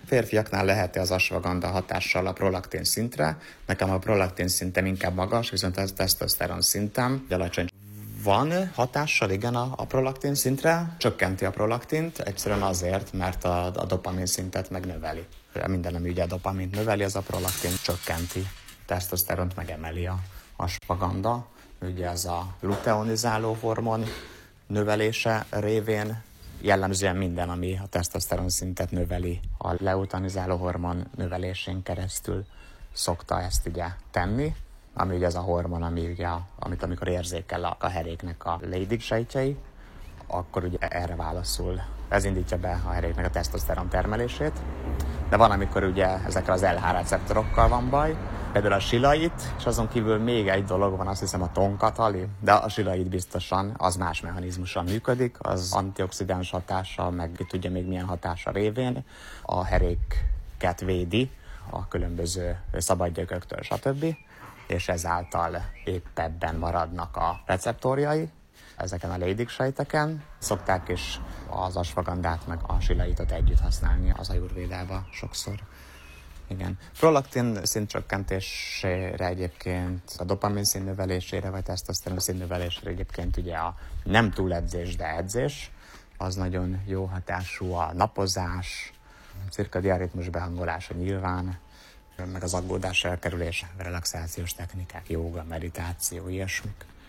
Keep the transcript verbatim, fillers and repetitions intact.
Férfiaknál lehet-e az ashwagandha hatással a prolaktin szintre? Nekem a prolaktin szintem inkább magas, viszont a tesztoszteron szintem alacsony. Van hatással, igen, a, a prolaktin szintre, csökkenti a prolaktint, egyszerűen azért, mert a, a dopamin szintet megnöveli. Minden, ami ugye a dopamint növeli, az a prolaktin csökkenti. Tesztoszteront megemeli a ashwagandha. Ugye az a luteonizáló hormon növelése révén jellemzően minden, ami a tesztoszteron szintet növeli, a leutonizáló hormon növelésén keresztül szokta ezt ugye tenni, ami ugye az a hormon, ami ugye, amit amikor érzékel a, a heréknek a Leydig sejtjei, akkor ugye erre válaszul. Ez indítja be a heréknek a tesztoszteron termelését. De van, amikor ugye ezekkel az el há receptorokkal van baj, például a silait, és azon kívül még egy dolog van, azt hiszem a tonkatali, de a silait biztosan, az más mechanizmusan működik, az antioxidáns hatása, meg tudja még milyen hatása révén a heréket védi a különböző szabadgyököktől, stb. És ezáltal éppebben maradnak a receptorjai ezeken a Leydig sejteken. Szokták is az ashwagandhát meg a silaitot együtt használni az ajurvédában sokszor. Igen. Prolaktin szintcsökkentésére egyébként, a dopamin szint növelésére, vagy tesztoszteron szint növelésére egyébként ugye a nem túledzés, de edzés, az nagyon jó hatású, a napozás, a cirkadián ritmus behangolása nyilván, meg az aggódás elkerülése, relaxációs technikák, jóga, meditáció, ilyesmik.